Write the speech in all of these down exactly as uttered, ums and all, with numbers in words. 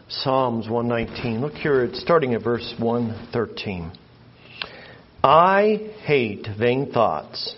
Psalms one nineteen. Look here, it's starting at verse one thirteen. I hate vain thoughts,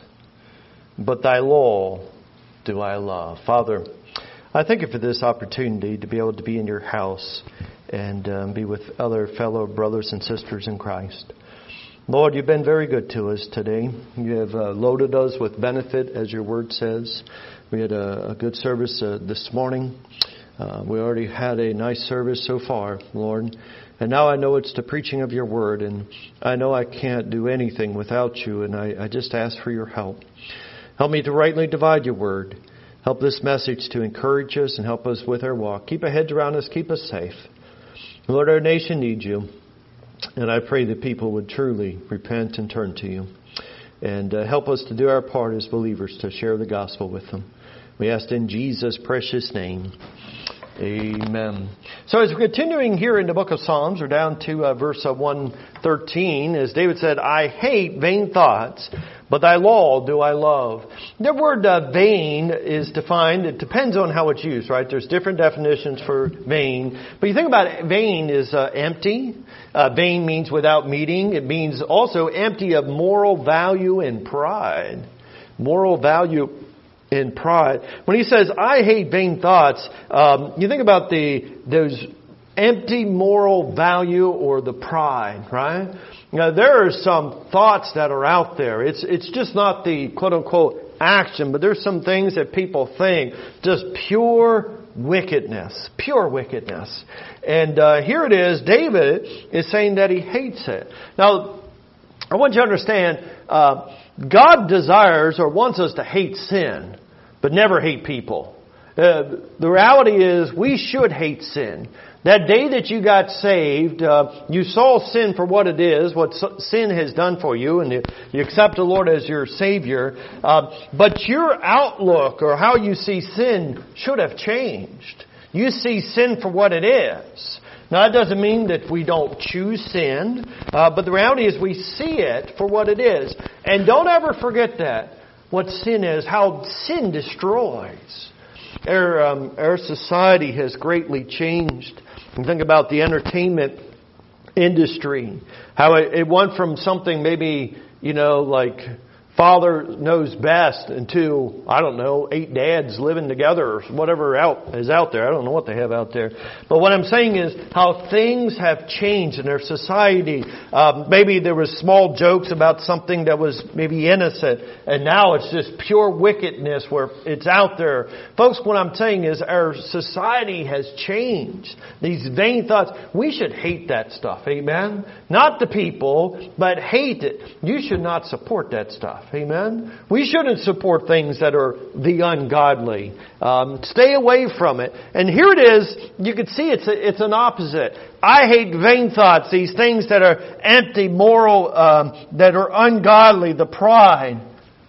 but thy law do I love. Father, I thank you for this opportunity to be able to be in your house and um, be with other fellow brothers and sisters in Christ. Lord, you've been very good to us today. You have uh, loaded us with benefit, as your word says. We had a, a good service uh, this morning. Uh, we already had a nice service so far, Lord. And now I know it's the preaching of your word, and I know I can't do anything without you, and I, I just ask for your help. Help me to rightly divide your word. Help this message to encourage us and help us with our walk. Keep a hedge around us. Keep us safe. Lord, our nation needs you. And I pray that people would truly repent and turn to you. And uh, help us to do our part as believers to share the gospel with them. We ask in Jesus' precious name. Amen. So as we're continuing here in the book of Psalms, we're down to uh, verse uh, one thirteen. As David said, I hate vain thoughts, but thy law do I love. The word uh, vain is defined. It depends on how it's used, right? There's different definitions for vain. But you think about it, vain is uh, empty. Uh, vain means without meaning. It means also empty of moral value and pride. Moral value in pride. When he says, I hate vain thoughts, um, you think about the those empty moral value or the pride, right? Now, there are some thoughts that are out there. It's it's just not the quote-unquote action, but there's some things that people think, just pure wickedness, pure wickedness. And uh, here it is, David is saying that he hates it. Now, I want you to understand, uh, God desires or wants us to hate sin, but never hate people. Uh, the reality is we should hate sin. That day that you got saved, uh, you saw sin for what it is, what sin has done for you, and you, you accept the Lord as your Savior. Uh, but your outlook or how you see sin should have changed. You see sin for what it is. Now, that doesn't mean that we don't choose sin, uh, but the reality is we see it for what it is. And don't ever forget that. What sin is, how sin destroys. Our, um, our society has greatly changed. And think about the entertainment industry. How it, it went from something maybe, you know, like father knows best into, I don't know, eight dads living together or whatever out is out there. I don't know what they have out there. But what I'm saying is how things have changed in our society. Um, maybe there was small jokes about something that was maybe innocent, and now it's just pure wickedness where it's out there. Folks, what I'm saying is our society has changed. These vain thoughts, we should hate that stuff. Amen? Not the people, but hate it. You should not support that stuff. Amen? We shouldn't support things that are the ungodly. Um, stay away from it. And here it is. You can see it's a, it's an opposite. I hate vain thoughts, these things that are empty, moral, um, that are ungodly, the pride.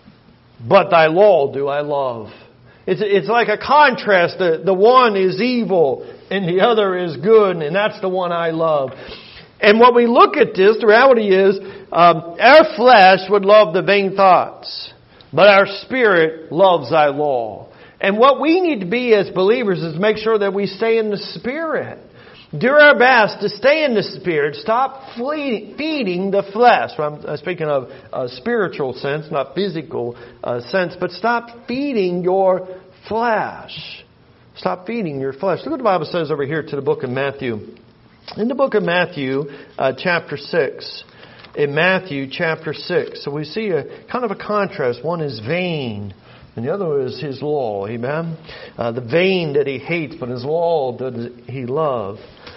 But thy law do I love. It's it's like a contrast. The, the one is evil and the other is good, and that's the one I love. And when we look at this, the reality is, um, our flesh would love the vain thoughts, but our spirit loves thy law. And what we need to be as believers is make sure that we stay in the Spirit. Do our best to stay in the Spirit. Stop fle- feeding the flesh. I'm speaking of a spiritual sense, not physical uh, sense, but stop feeding your flesh. Stop feeding your flesh. Look what the Bible says over here to the book of Matthew. In the book of Matthew, uh, chapter six, in Matthew chapter six, so we see a kind of a contrast. One is vain, and the other is his law. Amen. Uh, the vain that he hates, but his law does he love.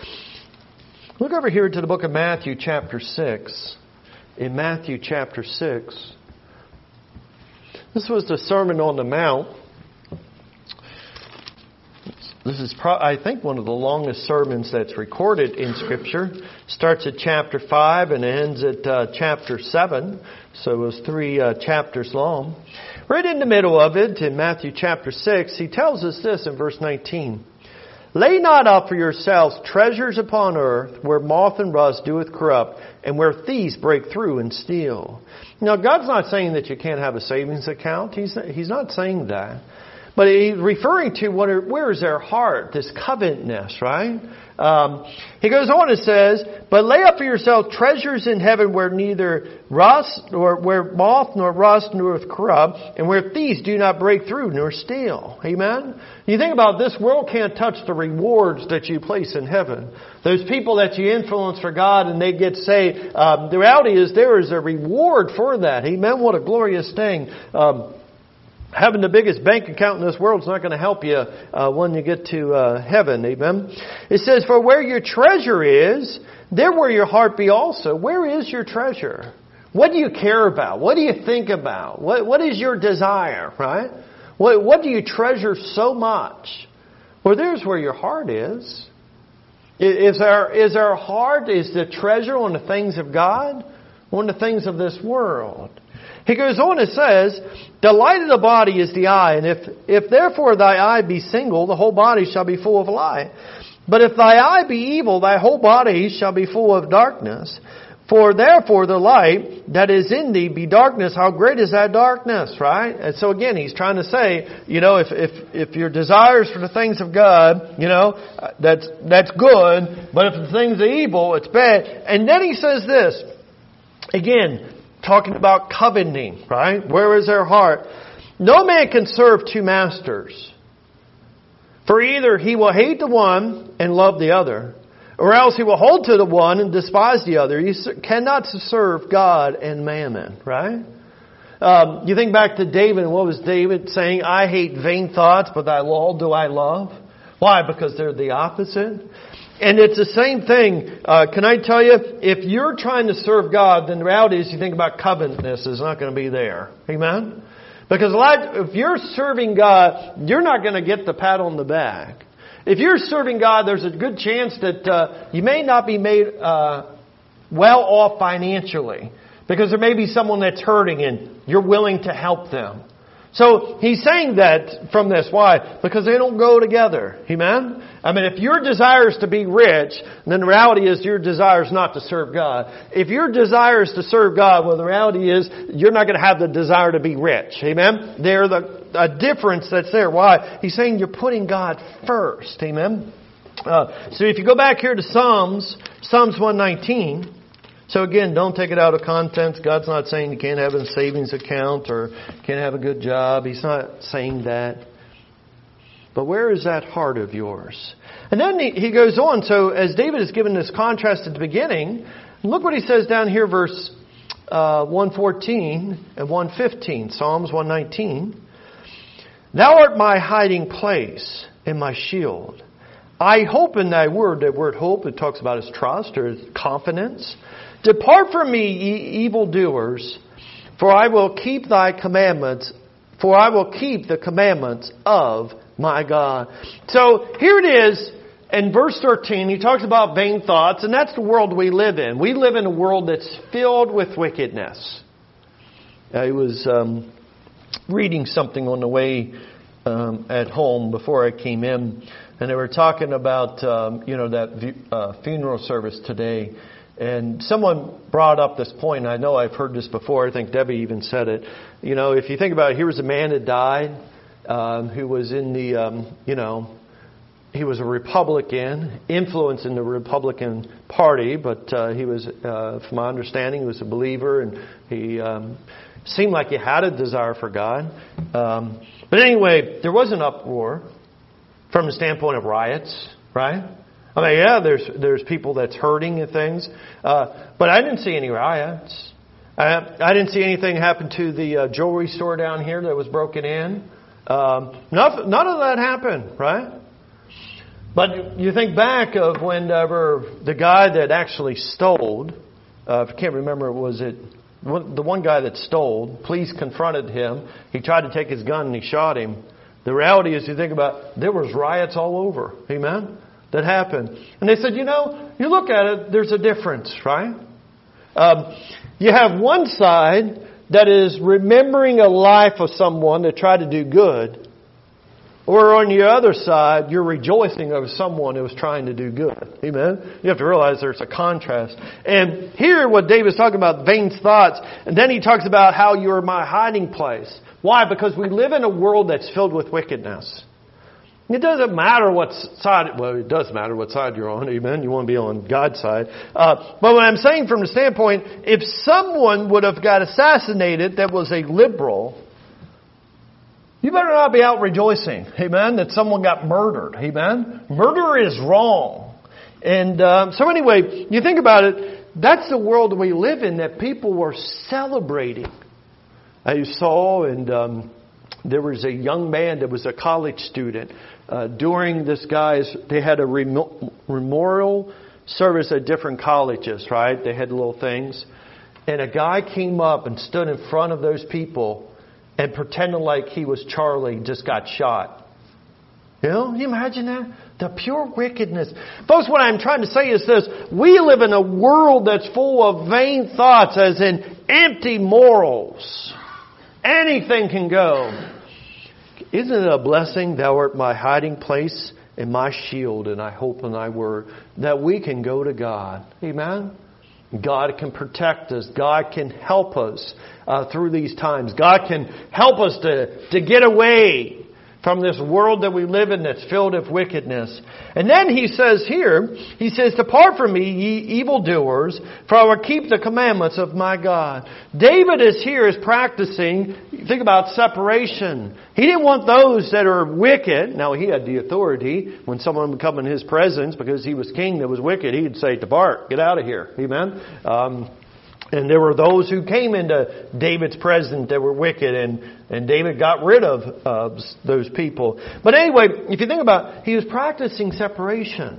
Look over here to the book of Matthew chapter six. In Matthew chapter six, this was the Sermon on the Mount. This is, pro- I think, one of the longest sermons that's recorded in Scripture. Starts at chapter five and ends at uh, chapter seven. So it was three uh, chapters long. Right in the middle of it, in Matthew chapter six, he tells us this in verse nineteen. Lay not up for yourselves treasures upon earth, where moth and rust doeth corrupt, and where thieves break through and steal. Now, God's not saying that you can't have a savings account. He's, he's not saying that. But he's referring to what are, where is their heart, this covetousness, right? Um, he goes on and says, but lay up for yourself treasures in heaven where neither rust nor where moth nor rust nor corrupt, and where thieves do not break through nor steal. Amen? You think about this world can't touch the rewards that you place in heaven. Those people that you influence for God and they get saved. Um, the reality is there is a reward for that. Amen? What a glorious thing. Um, Having the biggest bank account in this world is not going to help you uh, when you get to uh, heaven. Amen. It says, for where your treasure is, there will your heart be also. Where is your treasure? What do you care about? What do you think about? What What is your desire, right? What What do you treasure so much? Well, there's where your heart is. Is our, is our heart, is the treasure on the things of God? On the things of this world? He goes on and says, the light of the body is the eye, and if, if therefore thy eye be single, the whole body shall be full of light. But if thy eye be evil, thy whole body shall be full of darkness. For therefore the light that is in thee be darkness, how great is that darkness, right? And so again, he's trying to say, you know, if, if, if your desires for the things of God, you know, that's, that's good, but if the things of evil, it's bad. And then he says this, again, talking about coveting, right? Where is their heart? No man can serve two masters. For either he will hate the one and love the other, or else he will hold to the one and despise the other. You cannot serve God and mammon, right? Um, you think back to David, and what was David saying? I hate vain thoughts, but thy law do I love. Why? Because they're the opposite. And it's the same thing. Uh, can I tell you, if you're trying to serve God, then the reality is you think about covetousness is not going to be there. Amen? Because a lot, if you're serving God, you're not going to get the pat on the back. If you're serving God, there's a good chance that uh, you may not be made uh, well off financially. Because there may be someone that's hurting and you're willing to help them. So he's saying that from this. Why? Because they don't go together. Amen? I mean, if your desire is to be rich, then the reality is your desire is not to serve God. If your desire is to serve God, well, the reality is you're not going to have the desire to be rich. Amen? There's a, a difference that's there. Why? He's saying you're putting God first. Amen? Uh, so if you go back here to Psalms, Psalms one nineteen... So again, don't take it out of context. God's not saying you can't have a savings account or can't have a good job. He's not saying that. But where is that heart of yours? And then he goes on. So as David has given this contrast at the beginning, look what he says down here, verse uh, one fourteen and one fifteen, Psalms one nineteen. Thou art my hiding place and my shield. I hope in thy word. That word hope, it talks about his trust or his confidence. Depart from me, ye evildoers, for I will keep thy commandments, for I will keep the commandments of my God. So here it is in verse thirteen. He talks about vain thoughts, and that's the world we live in. We live in a world that's filled with wickedness. I was um, reading something on the way um, at home before I came in, and they were talking about um, you know that uh, funeral service today. And someone brought up this point, and I know I've heard this before. I think Debbie even said it. You know, if you think about it, here was a man that died um, who was in the, um, you know, he was a Republican, influenced in the Republican Party, but uh, he was, uh, from my understanding, he was a believer, and he um, seemed like he had a desire for God. Um, but anyway, there was an uproar from the standpoint of riots, right? I mean, yeah, there's there's people that's hurting and things, uh, but I didn't see any riots. I, I didn't see anything happen to the uh, jewelry store down here that was broken in. Um, none, none of that happened, right? But you think back of whenever the guy that actually stole, uh, I can't remember, was it the one guy that stole? Police confronted him. He tried to take his gun and he shot him. The reality is, you think about, there was riots all over. Amen. That happened. And they said, you know, you look at it, there's a difference, right? Um, you have one side that is remembering a life of someone that tried to do good. Or on the other side, you're rejoicing over someone who was trying to do good. Amen? You have to realize there's a contrast. And here what David's talking about, vain thoughts. And then he talks about how you're my hiding place. Why? Because we live in a world that's filled with wickedness. It doesn't matter what side, well, it does matter what side you're on, amen? You want to be on God's side. Uh, but what I'm saying from the standpoint, if someone would have got assassinated that was a liberal, you better not be out rejoicing, amen, that someone got murdered, amen? Murder is wrong. And um, so anyway, you think about it, that's the world we live in, that people were celebrating. I saw, and um, there was a young man that was a college student. Uh, during this guy's, they had a remo- memorial service at different colleges, right? They had little things. And a guy came up and stood in front of those people and pretended like he was Charlie, just got shot. You know, can you imagine that? The pure wickedness. Folks, what I'm trying to say is this. We live in a world that's full of vain thoughts, as in empty morals. Anything can go. Isn't it a blessing, thou art my hiding place and my shield, and I hope in thy word, that we can go to God. Amen? God can protect us. God can help us uh, through these times. God can help us to, to get away from this world that we live in that's filled with wickedness. And then he says here, he says, depart from me, ye evildoers, for I will keep the commandments of my God. David is here is practicing, think about separation. He didn't want those that are wicked. Now he had the authority when someone would come in his presence because he was king that was wicked. He'd say, depart, get out of here. Amen. Um, And there were those who came into David's presence that were wicked, and, and David got rid of uh, those people. But anyway, if you think about it, he was practicing separation.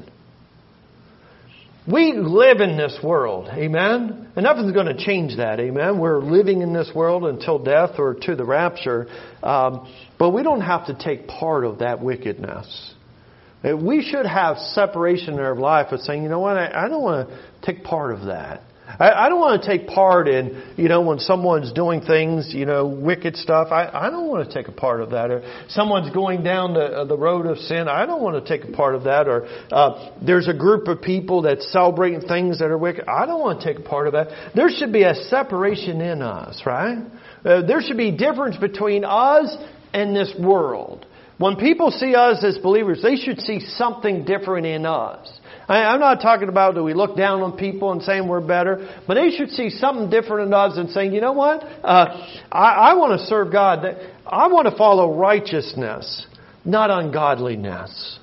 We live in this world, amen? And nothing's going to change that, amen? We're living in this world until death or to the rapture. Um, but we don't have to take part of that wickedness. We should have separation in our life of saying, you know what, I, I don't want to take part of that. I don't want to take part in, you know, when someone's doing things, you know, wicked stuff. I, I don't want to take a part of that. Or someone's going down the, the road of sin. I don't want to take a part of that. Or uh, there's a group of people that's celebrating things that are wicked. I don't want to take a part of that. There should be a separation in us, right? Uh, there should be a difference between us and this world. When people see us as believers, they should see something different in us. I'm not talking about do we look down on people and saying we're better, but they should see something different in us and saying, you know what, uh, I, I want to serve God. I want to follow righteousness, not ungodliness.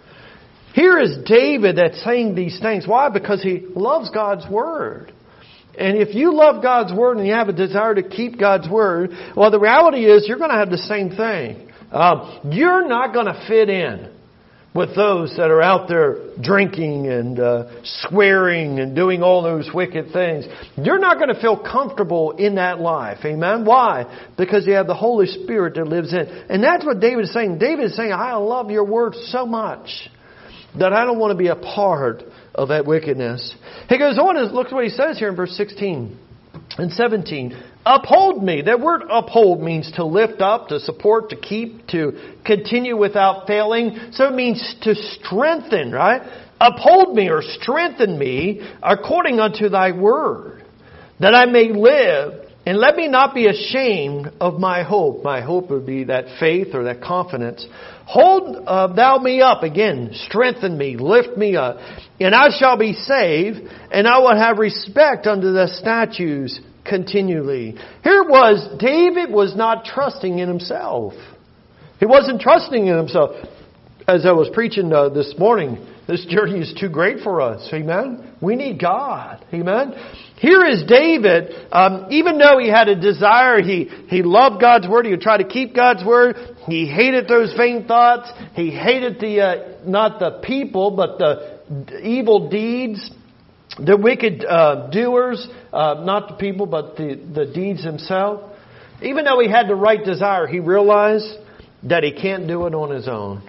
Here is David that's saying these things. Why? Because he loves God's Word. And if you love God's Word and you have a desire to keep God's Word, well, the reality is you're going to have the same thing. Um, you're not going to fit in with those that are out there drinking and uh, swearing and doing all those wicked things. You're not going to feel comfortable in that life. Amen? Why? Because you have the Holy Spirit that lives in. And that's what David is saying. David is saying, I love your word so much that I don't want to be a part of that wickedness. He goes on and look at what he says here in verse sixteen and seventeen. Uphold me. That word uphold means to lift up, to support, to keep, to continue without failing. So it means to strengthen, right? Uphold me or strengthen me according unto thy word, that I may live, and let me not be ashamed of my hope. My hope would be that faith or that confidence. Hold uh, thou me up. Again, strengthen me, lift me up, and I shall be saved, and I will have respect unto the statutes continually. Here it was, David was not trusting in himself. He wasn't trusting in himself. As I was preaching uh, this morning, this journey is too great for us. Amen? We need God. Amen? Here is David, um, even though he had a desire, he, he loved God's Word, he would try to keep God's Word, he hated those vain thoughts, he hated the, uh, not the people, but the evil deeds, the wicked uh, doers, uh, not the people, but the, the deeds himself. Even though he had the right desire, he realized that he can't do it on his own.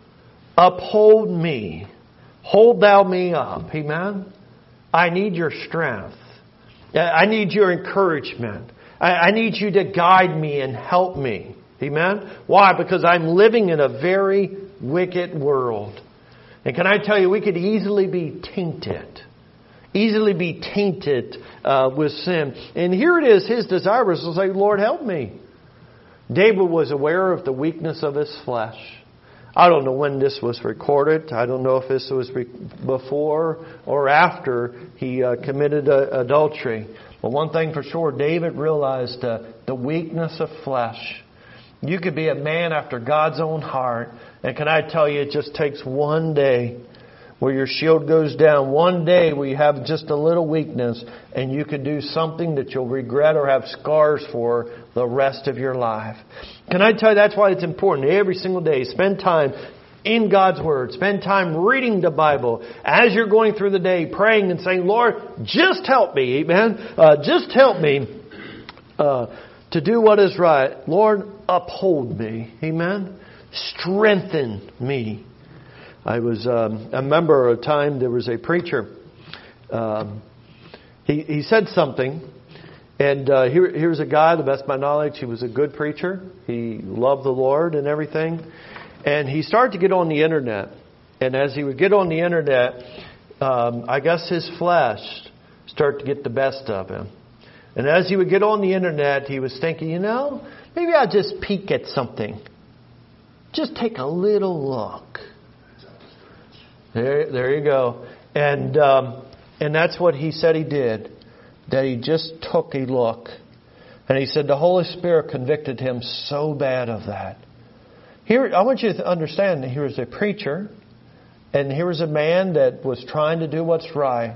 Uphold me. Hold thou me up. Amen? I need your strength. I need your encouragement. I need you to guide me and help me. Amen? Why? Because I'm living in a very wicked world. And can I tell you, we could easily be tainted. Easily be tainted uh, with sin. And here it is, his desire was to say, Lord, help me. David was aware of the weakness of his flesh. I don't know when this was recorded. I don't know if this was re- before or after he uh, committed uh, adultery. But one thing for sure, David realized uh, the weakness of flesh. You could be a man after God's own heart. And can I tell you, it just takes one day where your shield goes down. One day where you have just a little weakness and you could do something that you'll regret or have scars for the rest of your life. Can I tell you, that's why it's important every single day. Spend time in God's Word. Spend time reading the Bible as you're going through the day, praying and saying, Lord, just help me. Amen. Uh, just help me uh, to do what is right. Lord, uphold me. Amen. Strengthen me. I was, um, I remember a time there was a preacher. Um, he, he said something. And uh, here, here's a guy, to the best of my knowledge, he was a good preacher. He loved the Lord and everything. And he started to get on the internet. And as he would get on the internet, um, I guess his flesh started to get the best of him. And as he would get on the internet, he was thinking, you know, maybe I'll just peek at something. Just take a little look. There, there you go. And um, and that's what he said he did. That he just took a look. And he said the Holy Spirit convicted him so bad of that. Here, I want you to understand that here was a preacher. And here was a man that was trying to do what's right.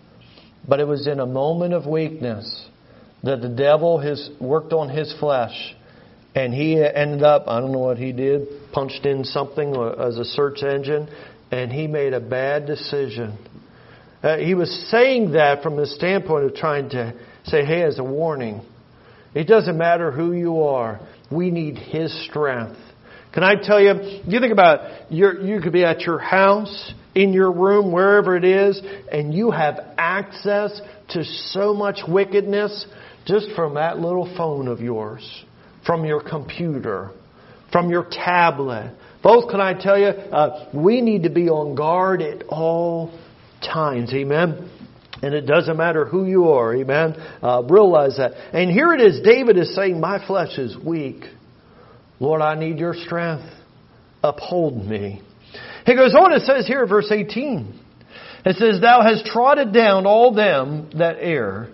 But it was in a moment of weakness that the devil has worked on his flesh. And he ended up, I don't know what he did, punched in something as a search engine. And he made a bad decision. Uh, he was saying that from the standpoint of trying to say, hey, as a warning, it doesn't matter who you are. We need His strength. Can I tell you, you think about, you're, you could be at your house, in your room, wherever it is, and you have access to so much wickedness just from that little phone of yours, from your computer, from your tablet. Both, can I tell you, uh, we need to be on guard at all times. Amen. And it doesn't matter who you are. Amen. Uh, realize that. And here it is. David is saying, my flesh is weak. Lord, I need your strength. Uphold me. He goes on, it says here, verse eighteen. It says, thou hast trodden down all them that err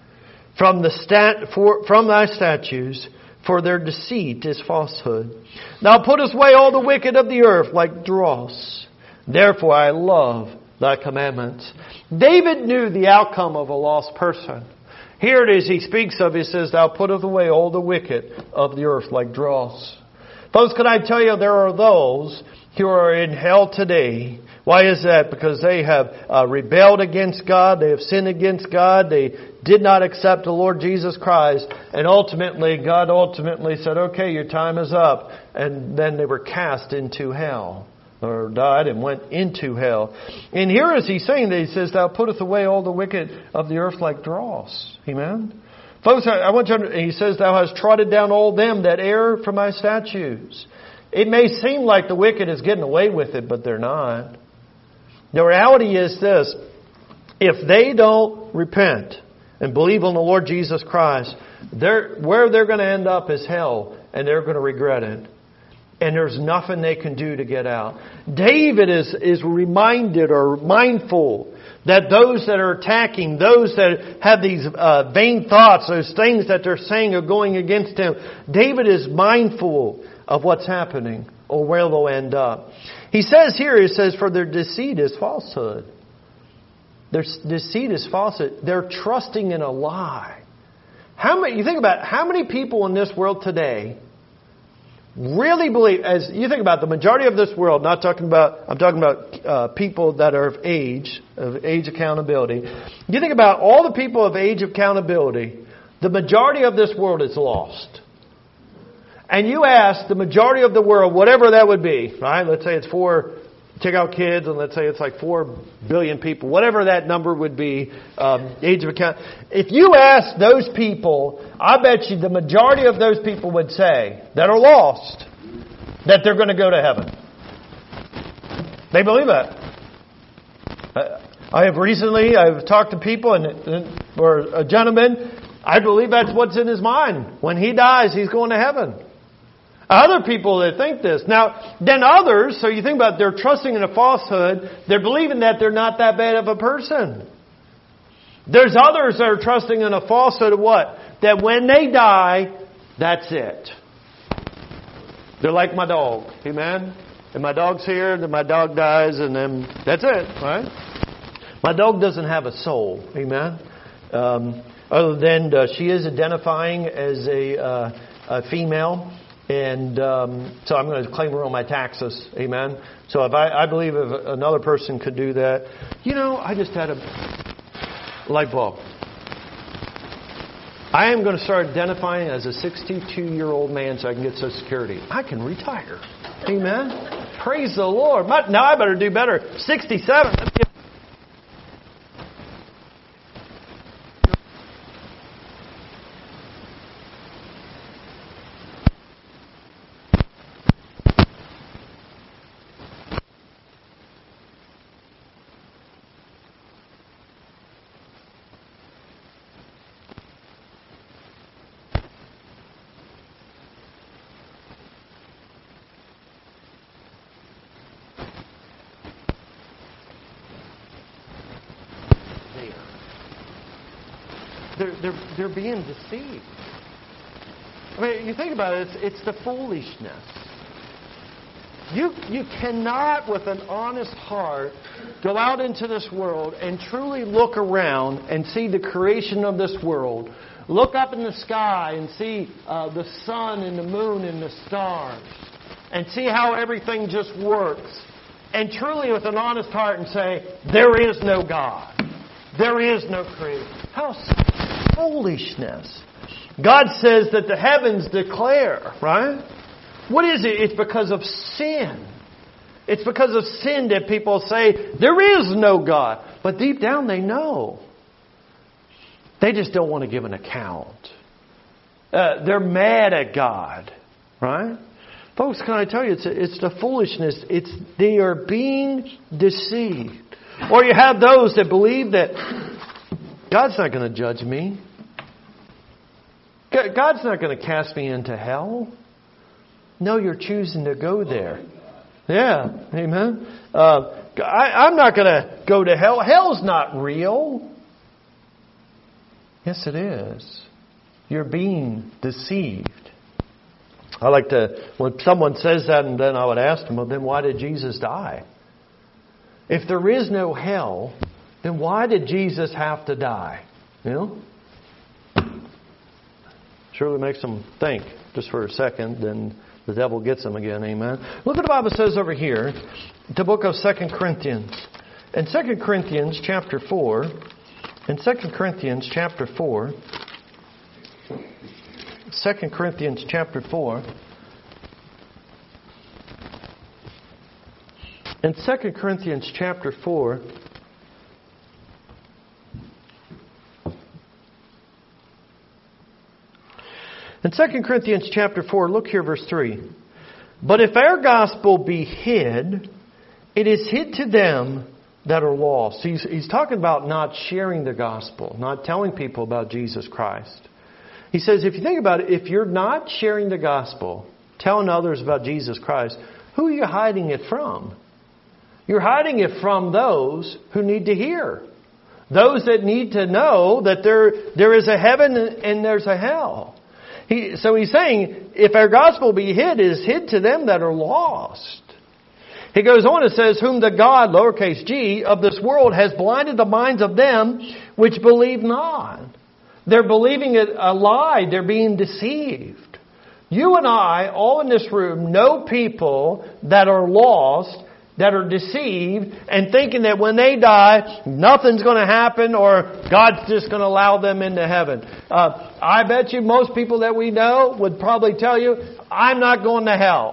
from the stat, for, from thy statutes. For their deceit is falsehood. Thou puttest away all the wicked of the earth like dross. Therefore I love thy commandments. David knew the outcome of a lost person. Here it is, he speaks of, he says, thou puttest away all the wicked of the earth like dross. Folks, can I tell you, there are those who are in hell today. Why is that? Because they have uh, rebelled against God. They have sinned against God. They did not accept the Lord Jesus Christ. And ultimately, God ultimately said, okay, your time is up. And then they were cast into hell. Or died and went into hell. And here is he saying that he says, thou puttest away all the wicked of the earth like dross. Amen? Folks, I want you to, he says, thou hast trodden down all them that err from my statutes. It may seem like the wicked is getting away with it, but they're not. The reality is this. If they don't repent and believe on the Lord Jesus Christ, they're, where they're going to end up is hell, and they're going to regret it. And there's nothing they can do to get out. David is, is reminded or mindful that those that are attacking, those that have these uh, vain thoughts, those things that they're saying are going against him, David is mindful of what's happening or where they'll end up. He says here, he says, for their deceit is falsehood. Their deceit is falsehood. They're trusting in a lie. How many, you think about how many people in this world today really believe, as you think about the majority of this world, not talking about, I'm talking about uh, people that are of age, of age accountability. You think about all the people of age accountability, the majority of this world is lost. And you ask the majority of the world, whatever that would be, right? Let's say it's four take out kids, and let's say it's like four billion people, whatever that number would be, um, age of account. If you ask those people, I bet you the majority of those people would say, that are lost, that they're going to go to heaven. They believe that. I have recently, I've talked to people, and or a gentleman, I believe that's what's in his mind. When he dies, he's going to heaven. Other people that think this. Now, then others, so you think about it, they're trusting in a falsehood. They're believing that they're not that bad of a person. There's others that are trusting in a falsehood of what? That when they die, that's it. They're like my dog. Amen? And my dog's here, then my dog dies, and then that's it. Right? My dog doesn't have a soul. Amen? Um, other than uh, she is identifying as a, uh, a female. And um, so I'm going to claim her on my taxes. Amen. So if I, I believe if another person could do that. You know, I just had a light bulb. I am going to start identifying as a sixty-two-year-old man so I can get Social Security. I can retire. Amen. Praise the Lord. Now I better do better. sixty-seven. Let's get They're, they're, they're being deceived. I mean, you think about it, it's, it's the foolishness. You, you cannot, with an honest heart, go out into this world and truly look around and see the creation of this world. Look up in the sky and see uh, the sun and the moon and the stars. And see how everything just works. And truly, with an honest heart, and say, there is no God. There is no Creator. How foolishness. God says that the heavens declare, right? What is it? It's because of sin. It's because of sin that people say, there is no God. But deep down they know. They just don't want to give an account. Uh, they're mad at God, right? Folks, can I tell you, it's, it's the foolishness. It's they are being deceived. Or you have those that believe that God's not going to judge me. God's not going to cast me into hell. No, you're choosing to go there. Yeah, amen. Uh, I, I'm not going to go to hell. Hell's not real. Yes, it is. You're being deceived. I like to, when someone says that, and then I would ask them, well, then why did Jesus die? If there is no hell, then why did Jesus have to die? You know? Surely makes them think just for a second, then the devil gets them again. Amen. Look what the Bible says over here, the book of Second Corinthians. In Second Corinthians chapter four, in Second Corinthians chapter four, Second Corinthians chapter four, in Second Corinthians chapter four, in Second Corinthians chapter four, look here, verse three. But if our gospel be hid, it is hid to them that are lost. He's, he's talking about not sharing the gospel, not telling people about Jesus Christ. He says, if you think about it, if you're not sharing the gospel, telling others about Jesus Christ, who are you hiding it from? You're hiding it from those who need to hear. Those that need to know that there, there is a heaven and there's a hell. He, so he's saying, if our gospel be hid, it is hid to them that are lost. He goes on and says, whom the God, lowercase g, of this world has blinded the minds of them which believe not. They're believing it a lie. They're being deceived. You and I, all in this room, know people that are lost, that are deceived, and thinking that when they die, nothing's going to happen, or God's just going to allow them into heaven. Uh, I bet you most people that we know would probably tell you, I'm not going to hell.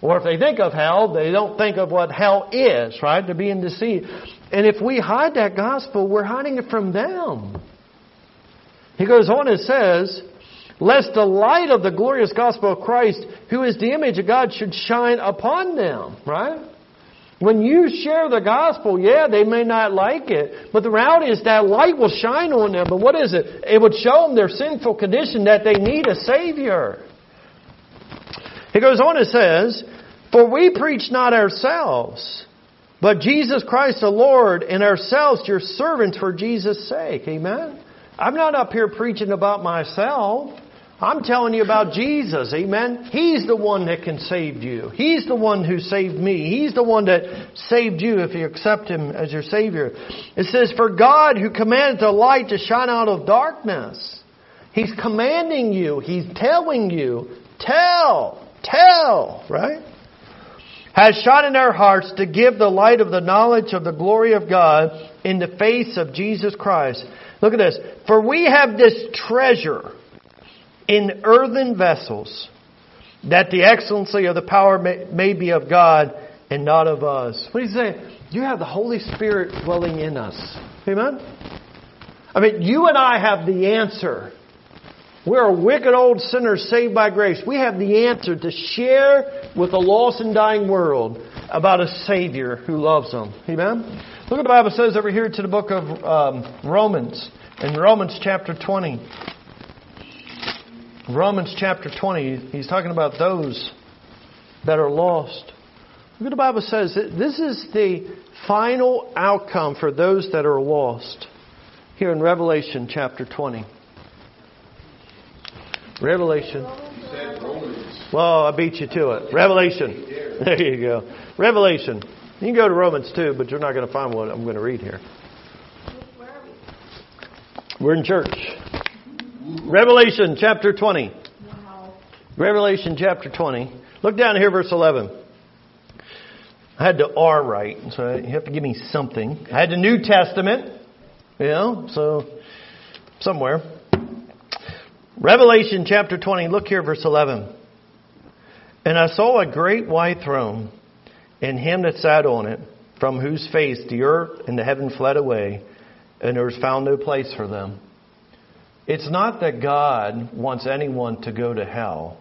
Or if they think of hell, they don't think of what hell is, right? They're being deceived. And if we hide that gospel, we're hiding it from them. He goes on and says, lest the light of the glorious gospel of Christ, who is the image of God, should shine upon them, right? When you share the gospel, yeah, they may not like it, but the reality is that light will shine on them. But what is it? It would show them their sinful condition, that they need a Savior. He goes on and says, for we preach not ourselves, but Jesus Christ the Lord, and ourselves your servants for Jesus' sake. Amen? I'm not up here preaching about myself. I'm telling you about Jesus. Amen? He's the one that can save you. He's the one who saved me. He's the one that saved you if you accept Him as your Savior. It says, for God who commanded the light to shine out of darkness. He's commanding you. He's telling you. Tell. Tell. Right? Has shone in our hearts to give the light of the knowledge of the glory of God in the face of Jesus Christ. Look at this. For we have this treasure in earthen vessels, that the excellency of the power may, may be of God and not of us. What do you say? You have the Holy Spirit dwelling in us. Amen? I mean, you and I have the answer. We're a wicked old sinner saved by grace. We have the answer to share with a lost and dying world about a Savior who loves them. Amen? Look what the Bible says over here to the book of um, Romans. In Romans chapter twenty. Romans chapter twenty, he's talking about those that are lost. Look what the Bible says. This is the final outcome for those that are lost. Here in Revelation chapter twenty. Revelation. Well, I beat you to it. Revelation. There you go. Revelation. You can go to Romans two, but you're not going to find what I'm going to read here. We're in church. Revelation chapter twenty. Wow. Revelation chapter twenty. Look down here, verse eleven. I had the R right, so you have to give me something. I had the New Testament, you know, so somewhere. Revelation chapter twenty, look here, verse eleven. And I saw a great white throne, and him that sat on it, from whose face the earth and the heaven fled away, and there was found no place for them. It's not that God wants anyone to go to hell.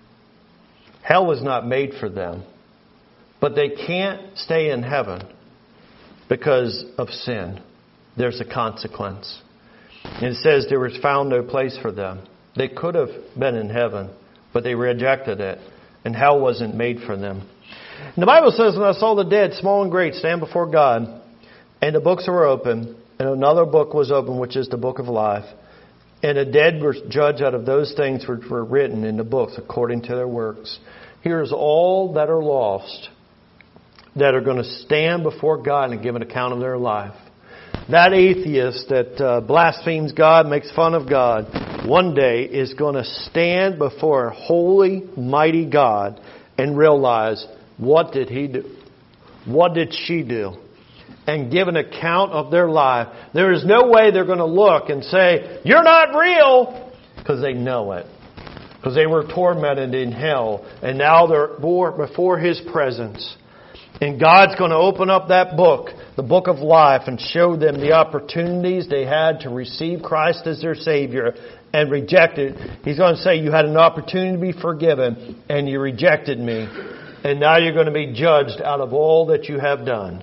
Hell was not made for them. But they can't stay in heaven because of sin. There's a consequence. And it says there was found no place for them. They could have been in heaven, but they rejected it. And hell wasn't made for them. And the Bible says, and I saw the dead, small and great, stand before God. And the books were open. And another book was open, which is the book of life. And the dead were judged out of those things which were written in the books according to their works. Here's all that are lost, that are going to stand before God and give an account of their life. That atheist that uh, blasphemes God, makes fun of God, one day is going to stand before a holy, mighty God and realize, what did he do? What did she do? And give an account of their life. There is no way they're going to look and say, you're not real, because they know it. Because they were tormented in hell, and now they're before His presence. And God's going to open up that book, the book of life, and show them the opportunities they had to receive Christ as their Savior and reject it. He's going to say, you had an opportunity to be forgiven, and you rejected me. And now you're going to be judged out of all that you have done.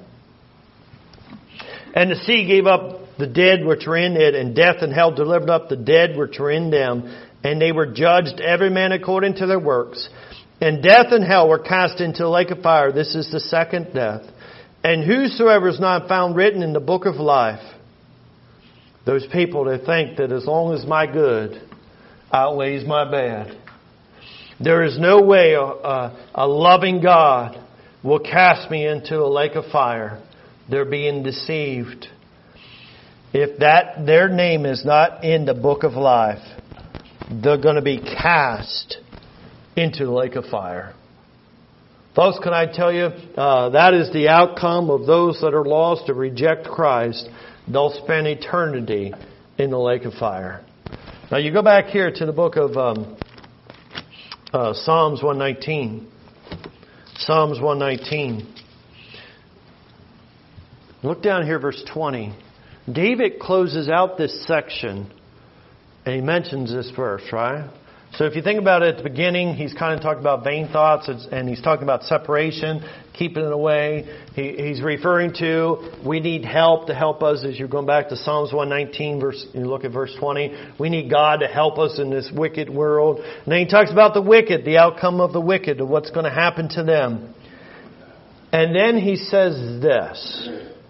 And the sea gave up the dead which were in it, and death and hell delivered up the dead which were in them. And they were judged, every man according to their works. And death and hell were cast into the lake of fire. This is the second death. And whosoever is not found written in the book of life, those people that think that as long as my good outweighs my bad, there is no way a, a, a loving God will cast me into a lake of fire. They're being deceived. If that their name is not in the book of life, they're going to be cast into the lake of fire. Folks, can I tell you, uh, that is the outcome of those that are lost to reject Christ. They'll spend eternity in the lake of fire. Now you go back here to the book of um, uh, Psalms one nineteen. Psalms one nineteen. Look down here, verse twenty. David closes out this section and he mentions this verse, right? So if you think about it at the beginning, he's kind of talking about vain thoughts and he's talking about separation, keeping it away. He, he's referring to we need help to help us as you're going back to Psalms one nineteen, verse, you look at verse twenty. We need God to help us in this wicked world. And then he talks about the wicked, the outcome of the wicked, of what's going to happen to them. And then he says this,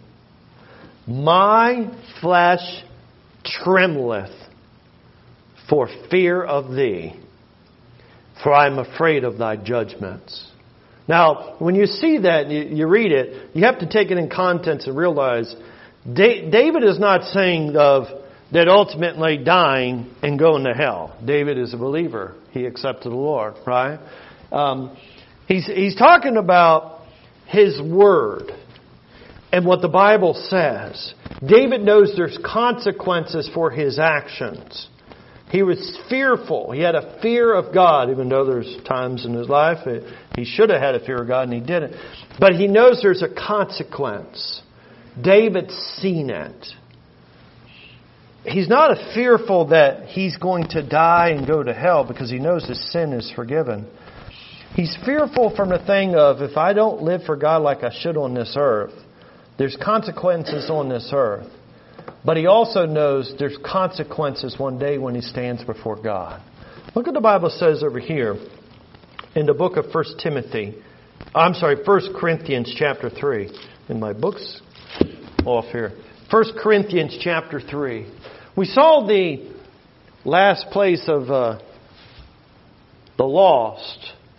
my flesh trembleth for fear of thee, for I am afraid of thy judgments. Now, when you see that, you, you read it, you have to take it in context and realize da- David is not saying of that ultimately dying and going to hell. David is a believer. He accepted the Lord, right? Um, he's, he's talking about his word and what the Bible says. David knows there's consequences for his actions. He was fearful. He had a fear of God, even though there's times in his life he should have had a fear of God and he didn't. But he knows there's a consequence. David's seen it. He's not fearful that he's going to die and go to hell because he knows his sin is forgiven. He's fearful from the thing of, if I don't live for God like I should on this earth, there's consequences on this earth. But he also knows there's consequences one day when he stands before God. Look what the Bible says over here in the book of First Timothy. I'm sorry, First Corinthians chapter three. In my books off here. First Corinthians chapter three. We saw the last place of uh, the lost.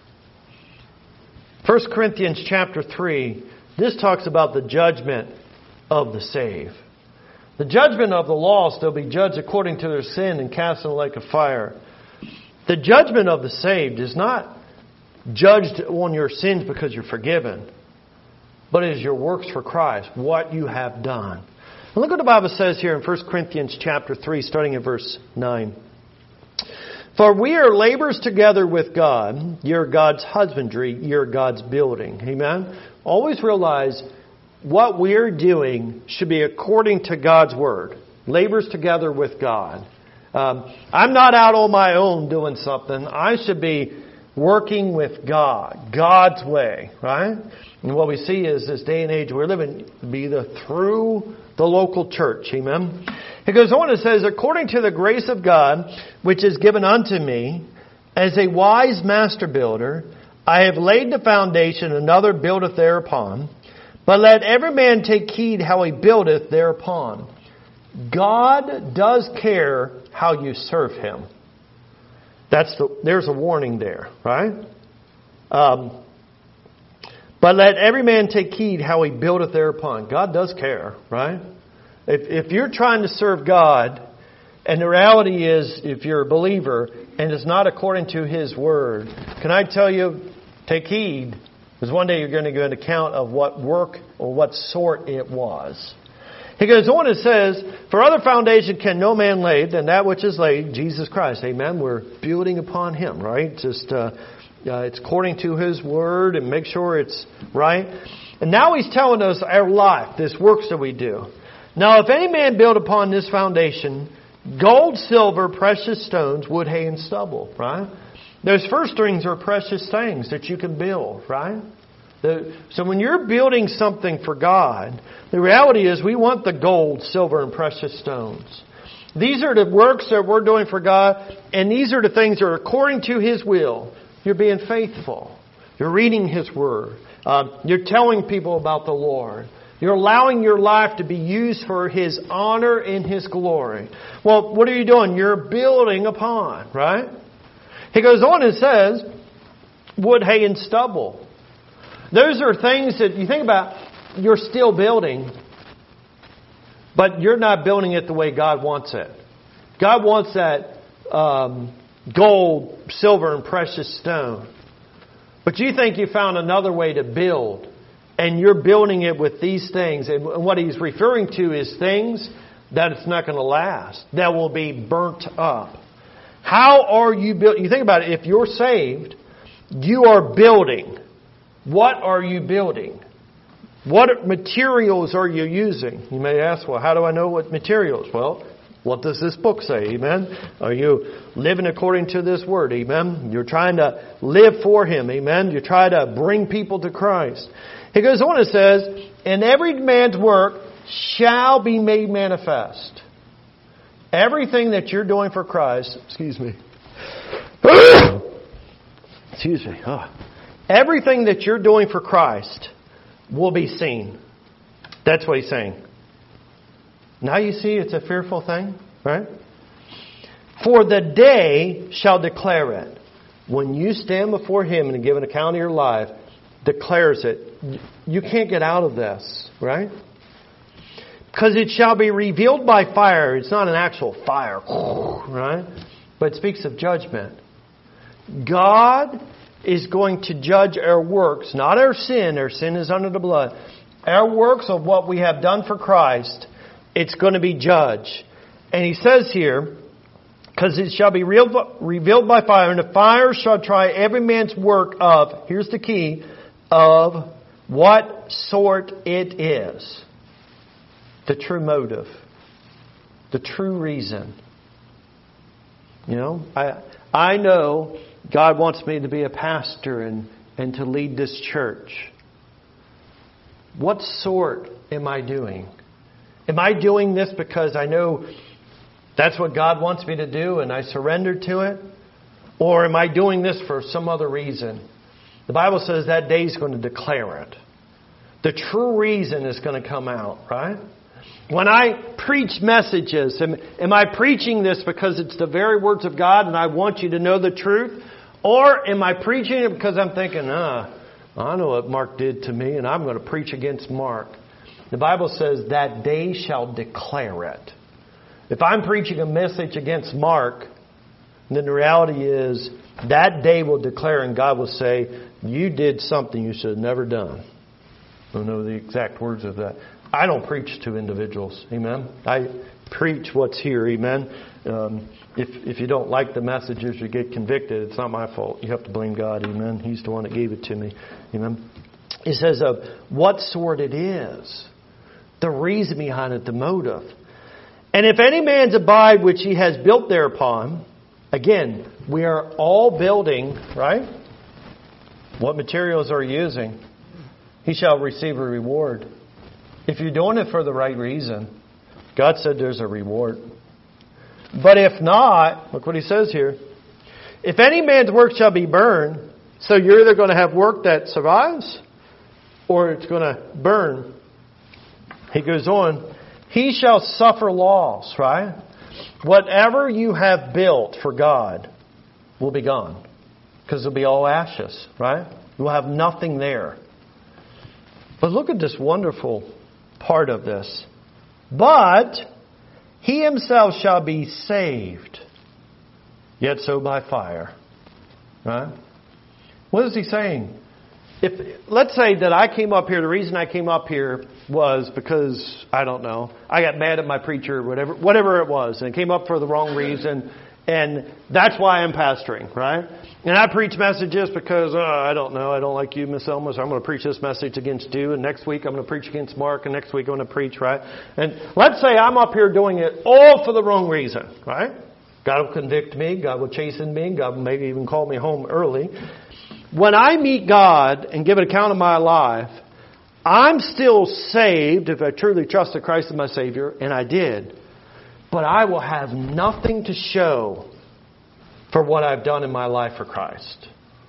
First Corinthians chapter three. This talks about the judgment of the saved. The judgment of the lost, they'll be judged according to their sin and cast in the lake of fire. The judgment of the saved is not judged on your sins because you're forgiven, but it is your works for Christ, what you have done. And look what the Bible says here in First Corinthians chapter three, starting at verse nine. For we are laborers together with God. You're God's husbandry. You're God's building. Amen? Always realize what we're doing should be according to God's Word. Labors together with God. Um, I'm not out on my own doing something. I should be working with God. God's way. Right? And what we see is this day and age we're living be the through the local church. Amen? It goes on and says, according to the grace of God, which is given unto me, as a wise master builder, I have laid the foundation, another buildeth thereupon. But let every man take heed how he buildeth thereupon. God does care how you serve Him. That's the, there's a warning there, right? Um, but let every man take heed how he buildeth thereupon. God does care, right? If, if you're trying to serve God, and the reality is, if you're a believer and it's not according to His Word, can I tell you, take heed. Because one day you're going to give an account of what work or what sort it was. He goes on and says, for other foundation can no man lay than that which is laid, Jesus Christ. Amen. We're building upon Him, right? Just uh, uh, it's according to His Word and make sure it's right. And now He's telling us our life, this works that we do. Now if any man build upon this foundation, gold, silver, precious stones, wood, hay, and stubble, right? Those first things are precious things that you can build, right? The, so when you're building something for God, the reality is we want the gold, silver, and precious stones. These are the works that we're doing for God, and these are the things that are according to His will. You're being faithful. You're reading His Word. Uh, you're telling people about the Lord. You're allowing your life to be used for His honor and His glory. Well, what are you doing? You're building upon, right? He goes on and says, wood, hay, and stubble. Those are things that you think about, you're still building, but you're not building it the way God wants it. God wants that um, gold, silver, and precious stone. But you think you found another way to build, and you're building it with these things. And what He's referring to is things that it's not going to last, that will be burnt up. How are you building? You think about it. If you're saved, you are building. What are you building? What materials are you using? You may ask, well, how do I know what materials? Well, what does this book say? Amen. Are you living according to this word? Amen. You're trying to live for Him. Amen. You're trying to bring people to Christ. He goes on and says, and every man's work shall be made manifest. Everything that you're doing for Christ, excuse me. excuse me. Oh. Everything that you're doing for Christ will be seen. That's what he's saying. Now you see it's a fearful thing, right? For the day shall declare it. When you stand before Him and give an account of your life, declares it. You can't get out of this, right? Because it shall be revealed by fire. It's not an actual fire, right? But it speaks of judgment. God is going to judge our works, not our sin. Our sin is under the blood. Our works of what we have done for Christ, it's going to be judged. And He says here, because it shall be revealed by fire, and the fire shall try every man's work of, here's the key, of what sort it is. The true motive. The true reason. You know, I I know God wants me to be a pastor and, and to lead this church. What sort am I doing? Am I doing this because I know that's what God wants me to do and I surrender to it? Or am I doing this for some other reason? The Bible says that day is going to declare it. The true reason is going to come out, right? When I preach messages, am, am I preaching this because it's the very words of God and I want you to know the truth? Or am I preaching it because I'm thinking, ah, I know what Mark did to me and I'm going to preach against Mark? The Bible says that day shall declare it. If I'm preaching a message against Mark, then the reality is that day will declare and God will say, you did something you should have never done. I don't know the exact words of that. I don't preach to individuals. Amen. I preach what's here. Amen. Um, if if you don't like the messages, you get convicted. It's not my fault. You have to blame God. Amen. He's the one that gave it to me. Amen. It says of what sort it is. The reason behind it, the motive. And if any man's abide which he has built thereupon, again, we are all building, right? What materials are you using? He shall receive a reward. If you're doing it for the right reason, God said there's a reward. But if not, look what He says here. If any man's work shall be burned, so you're either going to have work that survives or it's going to burn. He goes on, he shall suffer loss, right? Whatever you have built for God will be gone. Because it'll be all ashes, right? You will have nothing there. But look at this wonderful part of this. But he himself shall be saved, yet so by fire. Right? What is he saying? If let's say that I came up here, the reason I came up here was because, I don't know, I got mad at my preacher or whatever, whatever it was, and it came up for the wrong reason, and that's why I'm pastoring, right? And I preach messages because, uh, I don't know, I don't like you, Miss Elma, so I'm going to preach this message against you, and next week I'm going to preach against Mark, and next week I'm going to preach, right? And let's say I'm up here doing it all for the wrong reason, right? God will convict me, God will chasten me, God will maybe even call me home early. When I meet God and give an account of my life, I'm still saved if I truly trusted Christ as my Savior, and I did. But I will have nothing to show for what I've done in my life for Christ.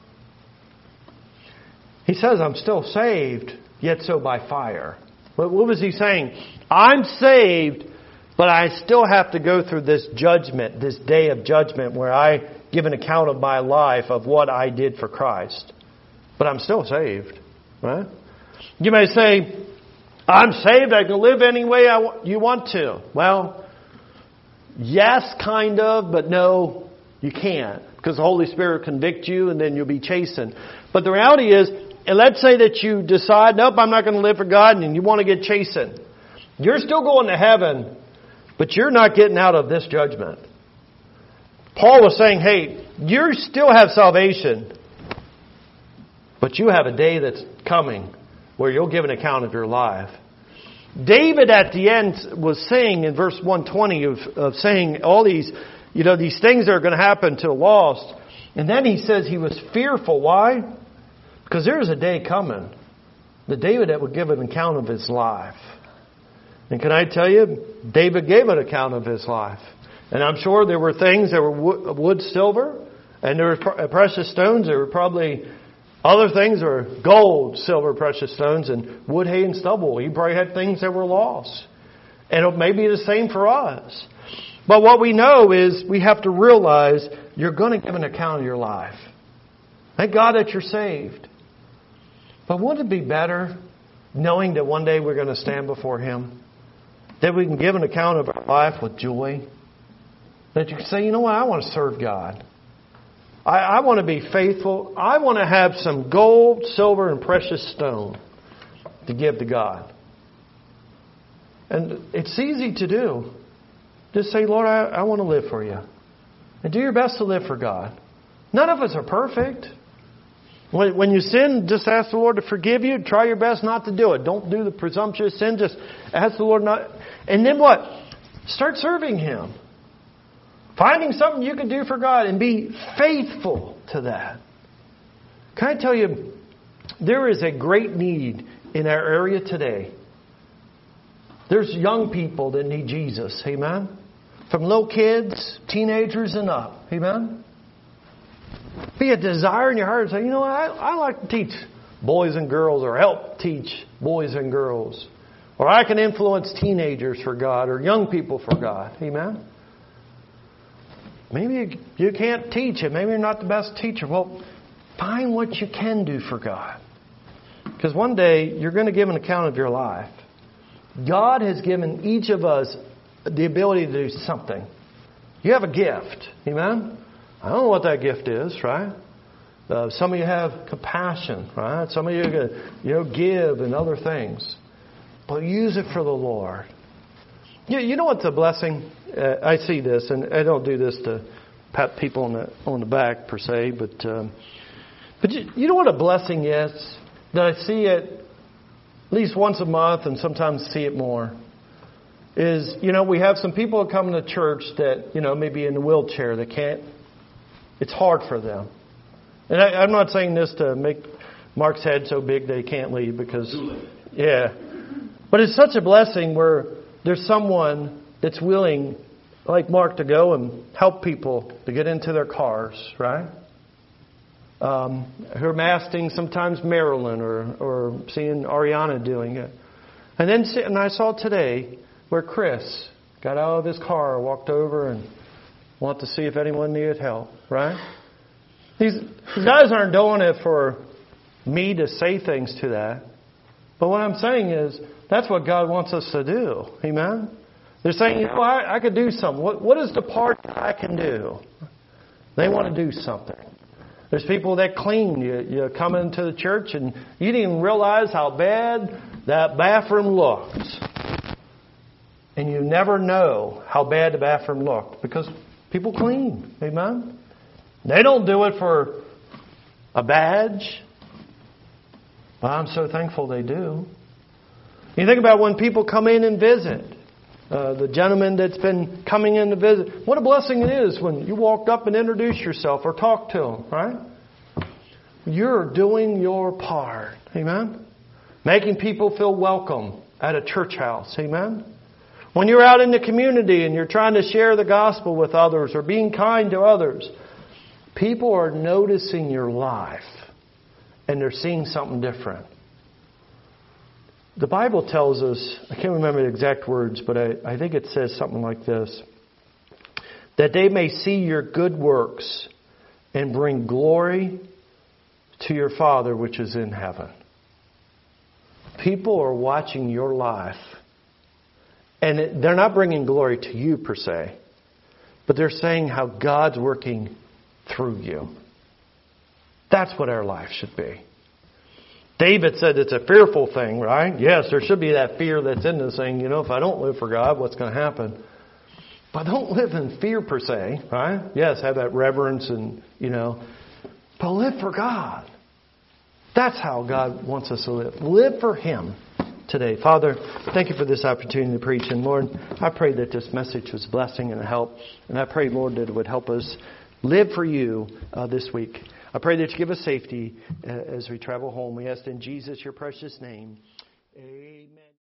He says I'm still saved, yet so by fire. What was he saying? I'm saved, but I still have to go through this judgment, this day of judgment where I give an account of my life of what I did for Christ. But I'm still saved. Right? You may say, I'm saved, I can live any way I w- you want to. Well, yes, kind of, but no, you can't. Because the Holy Spirit will convict you and then you'll be chastened. But the reality is, and let's say that you decide, nope, I'm not going to live for God, and you want to get chastened. You're still going to heaven, but you're not getting out of this judgment. Paul was saying, hey, you still have salvation, But you have a day that's coming where you'll give an account of your life. David at the end was saying in verse one twenty of, of saying all these, you know, these things that are going to happen to the lost. And then he says he was fearful. Why? Because there is a day coming. The David that would give an account of his life. And can I tell you, David gave an account of his life. And I'm sure there were things that were wood, silver, and there were precious stones. There were probably other things that were gold, silver, precious stones, and wood, hay, and stubble. He probably had things that were lost. And it may be the same for us. But what we know is we have to realize you're going to give an account of your life. Thank God that you're saved. But wouldn't it be better knowing that one day we're going to stand before Him? That we can give an account of our life with joy? That you can say, you know what, I want to serve God. I, I want to be faithful. I want to have some gold, silver, and precious stone to give to God. And it's easy to do. Just say, Lord, I, I want to live for you. And do your best to live for God. None of us are perfect. When, when you sin, just ask the Lord to forgive you. Try your best not to do it. Don't do the presumptuous sin. Just ask the Lord not. And then what? Start serving Him. Finding something you can do for God and be faithful to that. Can I tell you, there is a great need in our area today. There's young people that need Jesus. Amen? From little kids, teenagers and up. Amen? Be a desire in your heart and say, you know what, I, I like to teach boys and girls or help teach boys and girls. Or I can influence teenagers for God or young people for God. Amen? Maybe you, you can't teach it. Maybe you're not the best teacher. Well, find what you can do for God. Because one day you're going to give an account of your life. God has given each of us the ability to do something. You have a gift. Amen? I don't know what that gift is, right? Uh, some of you have compassion, right? Some of you, you know, give and other things. But use it for the Lord. You, you know what's a blessing? Uh, I see this, and I don't do this to pat people on the on the back per se, but um, but you, you know what a blessing is? That I see it at least once a month, and sometimes see it more. Is, you know, we have some people that come to church that, you know, maybe in a wheelchair, they can't. It's hard for them. And I, I'm not saying this to make Mark's head so big that he can't leave, because, yeah. But it's such a blessing where there's someone that's willing, like Mark, to go and help people to get into their cars, right? Um, her masting, sometimes Marilyn, or, or seeing Ariana doing it. And then and I saw today where Chris got out of his car, walked over and wanted to see if anyone needed help, right? These, these guys aren't doing it for me to say things to that. But what I'm saying is, that's what God wants us to do. Amen? They're saying, you know, I, I could do something. What, what is the part that I can do? They want to do something. There's people that clean. You, you come into the church and you didn't even realize how bad that bathroom looked. And you never know how bad the bathroom looked because people clean. Amen? They don't do it for a badge. But I'm so thankful they do. You think about when people come in and visit. Uh, the gentleman that's been coming in to visit. What a blessing it is when you walked up and introduced yourself or talked to him, right? You're doing your part. Amen? Making people feel welcome at a church house. Amen? When you're out in the community and you're trying to share the gospel with others or being kind to others, people are noticing your life and they're seeing something different. The Bible tells us, I can't remember the exact words, but I, I think it says something like this. That they may see your good works and bring glory to your Father which is in heaven. People are watching your life. And it, they're not bringing glory to you per se. But they're saying how God's working through you. That's what our life should be. David said it's a fearful thing, right? Yes, there should be that fear that's in this thing. You know, if I don't live for God, what's going to happen? But don't live in fear per se, right? Yes, have that reverence and, you know, but live for God. That's how God wants us to live. Live for Him today. Father, thank you for this opportunity to preach. And Lord, I pray that this message was a blessing and a help. And I pray, Lord, that it would help us live for you uh, this week. I pray that you give us safety uh, as we travel home. We ask in Jesus, your precious name. Amen.